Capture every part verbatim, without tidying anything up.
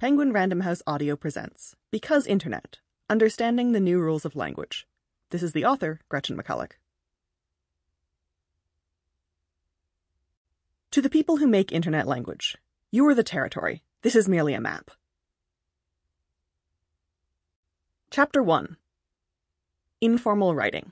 Penguin Random House Audio presents Because Internet, Understanding the New Rules of Language. This is the author, Gretchen McCulloch. To the people who make Internet language, you are the territory. This is merely a map. Chapter one. Informal Writing.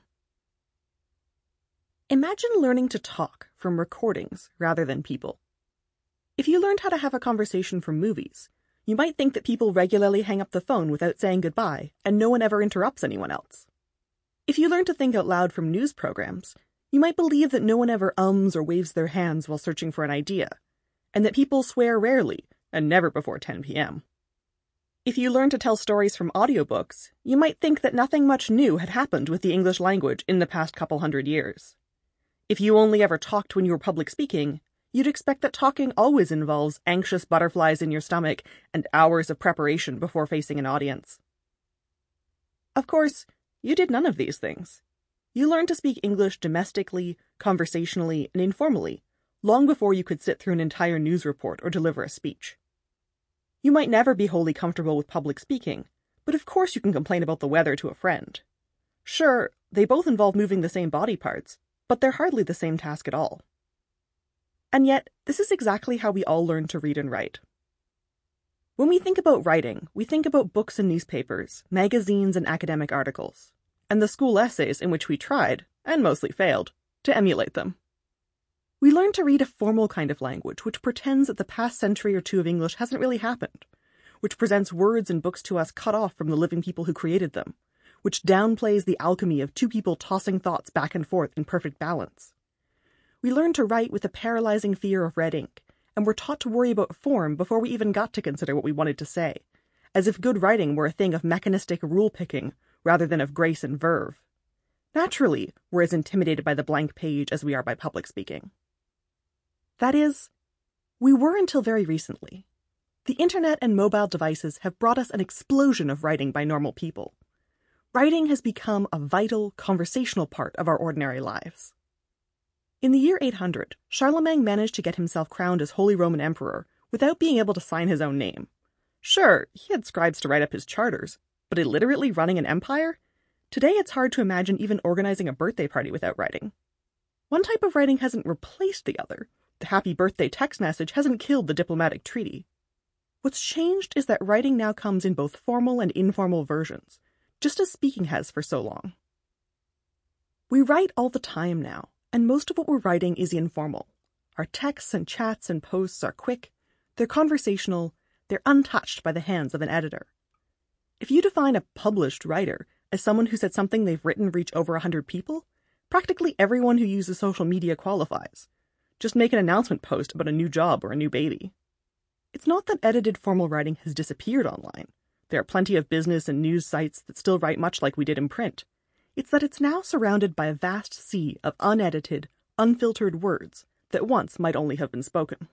Imagine learning to talk from recordings rather than people. If you learned how to have a conversation from movies, you might think that people regularly hang up the phone without saying goodbye, and no one ever interrupts anyone else. If you learn to think out loud from news programs, you might believe that no one ever ums or waves their hands while searching for an idea, and that people swear rarely, and never before ten p.m. If you learn to tell stories from audiobooks, you might think that nothing much new had happened with the English language in the past couple hundred years. If you only ever talked when you were public speaking, you'd expect that talking always involves anxious butterflies in your stomach and hours of preparation before facing an audience. Of course, you did none of these things. You learned to speak English domestically, conversationally, and informally, long before you could sit through an entire news report or deliver a speech. You might never be wholly comfortable with public speaking, but of course you can complain about the weather to a friend. Sure, they both involve moving the same body parts, but they're hardly the same task at all. And yet, this is exactly how we all learn to read and write. When we think about writing, we think about books and newspapers, magazines and academic articles, and the school essays in which we tried, and mostly failed, to emulate them. We learn to read a formal kind of language which pretends that the past century or two of English hasn't really happened, which presents words and books to us cut off from the living people who created them, which downplays the alchemy of two people tossing thoughts back and forth in perfect balance. We learn to write with a paralyzing fear of red ink, and we're taught to worry about form before we even got to consider what we wanted to say, as if good writing were a thing of mechanistic rule-picking rather than of grace and verve. Naturally, we're as intimidated by the blank page as we are by public speaking. That is, we were until very recently. The internet and mobile devices have brought us an explosion of writing by normal people. Writing has become a vital, conversational part of our ordinary lives. In the year eight hundred, Charlemagne managed to get himself crowned as Holy Roman Emperor without being able to sign his own name. Sure, he had scribes to write up his charters, but illiterately running an empire? Today it's hard to imagine even organizing a birthday party without writing. One type of writing hasn't replaced the other. The happy birthday text message hasn't killed the diplomatic treaty. What's changed is that writing now comes in both formal and informal versions, just as speaking has for so long. We write all the time now, and most of what we're writing is informal. Our texts and chats and posts are quick, they're conversational, they're untouched by the hands of an editor. If you define a published writer as someone who said something they've written reach over a hundred people, practically everyone who uses social media qualifies. Just make an announcement post about a new job or a new baby. It's not that edited formal writing has disappeared online. There are plenty of business and news sites that still write much like we did in print. It's that it's now surrounded by a vast sea of unedited, unfiltered words that once might only have been spoken.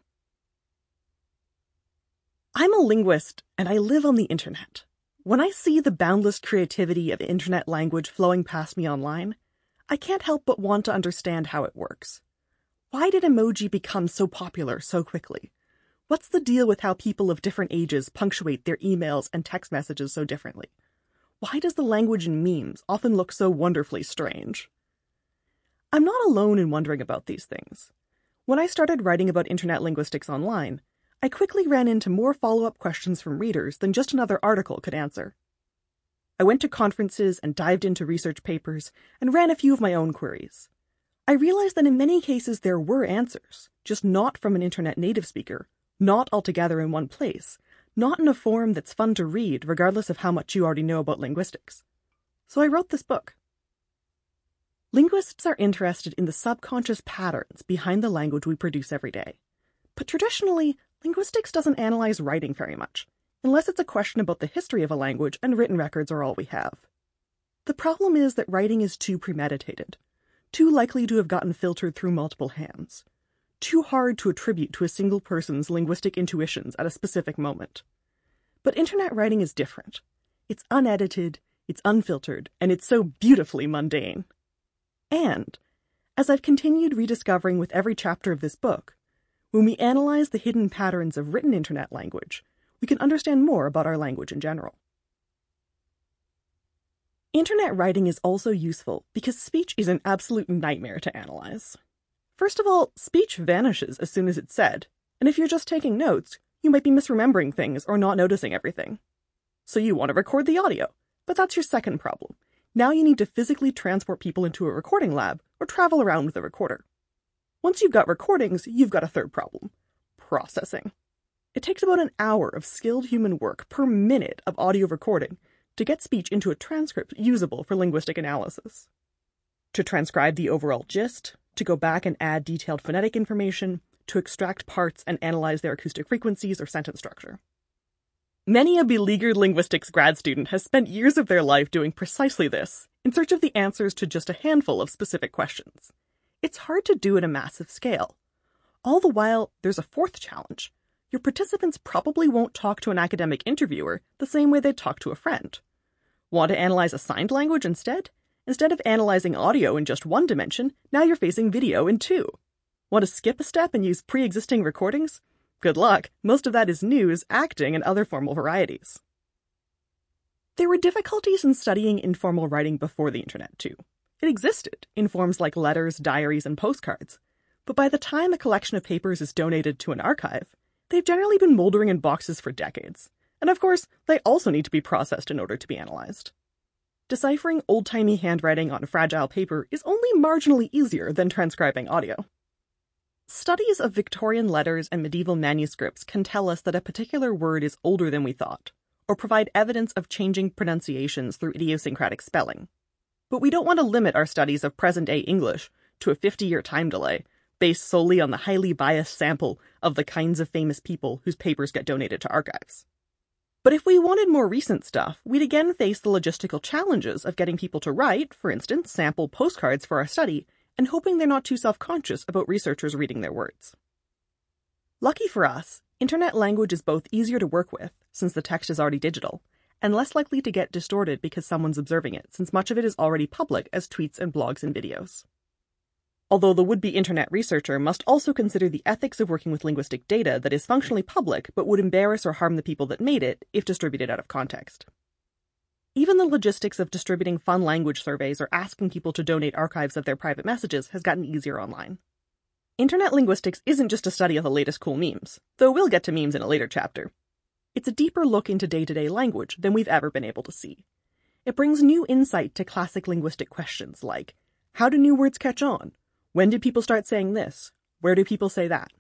I'm a linguist, and I live on the internet. When I see the boundless creativity of internet language flowing past me online, I can't help but want to understand how it works. Why did emoji become so popular so quickly? What's the deal with how people of different ages punctuate their emails and text messages so differently? Why does the language in memes often look so wonderfully strange? I'm not alone in wondering about these things. When I started writing about internet linguistics online, I quickly ran into more follow-up questions from readers than just another article could answer. I went to conferences and dived into research papers and ran a few of my own queries. I realized that in many cases there were answers, just not from an internet native speaker, not altogether in one place, not in a form that's fun to read regardless of how much you already know about linguistics. So I wrote this book. Linguists are interested in the subconscious patterns behind the language we produce every day. But traditionally, linguistics doesn't analyze writing very much, unless it's a question about the history of a language and written records are all we have. The problem is that writing is too premeditated, too likely to have gotten filtered through multiple hands, too hard to attribute to a single person's linguistic intuitions at a specific moment. But internet writing is different. It's unedited, it's unfiltered, and it's so beautifully mundane. And, as I've continued rediscovering with every chapter of this book, when we analyze the hidden patterns of written internet language, we can understand more about our language in general. Internet writing is also useful because speech is an absolute nightmare to analyze. First of all, speech vanishes as soon as it's said, and if you're just taking notes, you might be misremembering things or not noticing everything. So you want to record the audio, but that's your second problem. Now you need to physically transport people into a recording lab or travel around with a recorder. Once you've got recordings, you've got a third problem: processing. It takes about an hour of skilled human work per minute of audio recording to get speech into a transcript usable for linguistic analysis. To transcribe the overall gist, to go back and add detailed phonetic information, to extract parts and analyze their acoustic frequencies or sentence structure. Many a beleaguered linguistics grad student has spent years of their life doing precisely this, in search of the answers to just a handful of specific questions. It's hard to do at a massive scale. All the while, there's a fourth challenge. Your participants probably won't talk to an academic interviewer the same way they'd talk to a friend. Want to analyze a signed language instead? Instead of analyzing audio in just one dimension, now you're facing video in two. Want to skip a step and use pre-existing recordings? Good luck, most of that is news, acting, and other formal varieties. There were difficulties in studying informal writing before the internet, too. It existed in forms like letters, diaries, and postcards, but by the time a collection of papers is donated to an archive, they've generally been moldering in boxes for decades, and of course, they also need to be processed in order to be analyzed. Deciphering old-timey handwriting on fragile paper is only marginally easier than transcribing audio. Studies of Victorian letters and medieval manuscripts can tell us that a particular word is older than we thought, or provide evidence of changing pronunciations through idiosyncratic spelling. But we don't want to limit our studies of present-day English to a fifty-year time delay, based solely on the highly biased sample of the kinds of famous people whose papers get donated to archives. But if we wanted more recent stuff, we'd again face the logistical challenges of getting people to write, for instance, sample postcards for our study, and hoping they're not too self-conscious about researchers reading their words. Lucky for us, internet language is both easier to work with, since the text is already digital, and less likely to get distorted because someone's observing it, since much of it is already public as tweets and blogs and videos. Although the would-be internet researcher must also consider the ethics of working with linguistic data that is functionally public but would embarrass or harm the people that made it if distributed out of context. Even the logistics of distributing fun language surveys or asking people to donate archives of their private messages has gotten easier online. Internet linguistics isn't just a study of the latest cool memes, though we'll get to memes in a later chapter. It's a deeper look into day-to-day language than we've ever been able to see. It brings new insight to classic linguistic questions like, how do new words catch on? When did people start saying this? Where do people say that?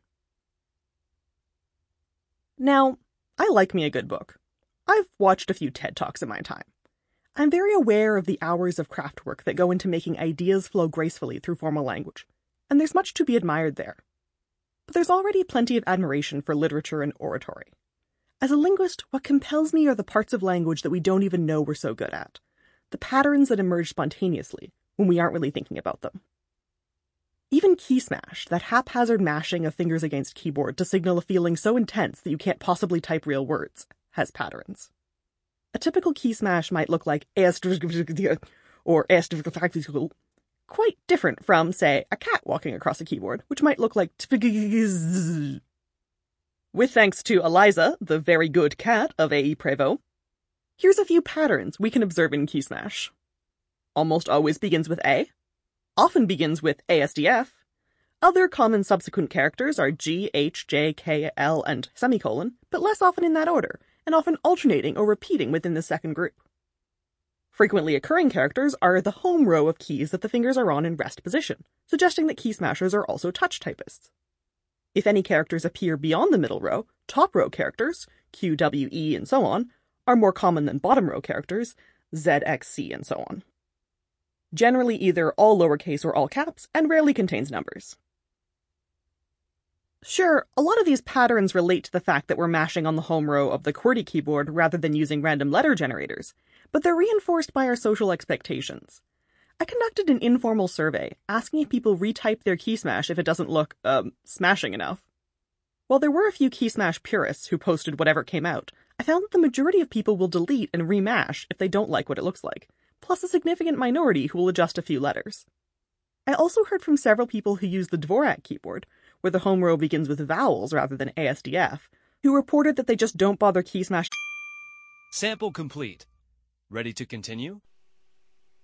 Now, I like me a good book. I've watched a few TED Talks in my time. I'm very aware of the hours of craft work that go into making ideas flow gracefully through formal language, and there's much to be admired there. But there's already plenty of admiration for literature and oratory. As a linguist, what compels me are the parts of language that we don't even know we're so good at, the patterns that emerge spontaneously when we aren't really thinking about them. Even key smash, that haphazard mashing of fingers against keyboard to signal a feeling so intense that you can't possibly type real words, has patterns. A typical key smash might look like or quite different from, say, a cat walking across a keyboard, which might look like with thanks to Eliza, the very good cat of A E Prévost. Here's a few patterns we can observe in key smash. Almost always begins with A. Often begins with A S D F. Other common subsequent characters are G, H, J, K, L, and semicolon, but less often in that order, and often alternating or repeating within the second group. Frequently occurring characters are the home row of keys that the fingers are on in rest position, suggesting that key smashers are also touch typists. If any characters appear beyond the middle row, top row characters, Q, W, E, and so on, are more common than bottom row characters, Z, X, C, and so on. Generally either all lowercase or all caps, and rarely contains numbers. Sure, a lot of these patterns relate to the fact that we're mashing on the home row of the QWERTY keyboard rather than using random letter generators, but they're reinforced by our social expectations. I conducted an informal survey, asking if people retype their key smash if it doesn't look, um, smashing enough. While there were a few key smash purists who posted whatever came out, I found that the majority of people will delete and remash if they don't like what it looks like, plus a significant minority who will adjust a few letters. I also heard from several people who use the Dvorak keyboard, where the home row begins with vowels rather than A S D F, who reported that they just don't bother key smashing. Sample complete. Ready to continue?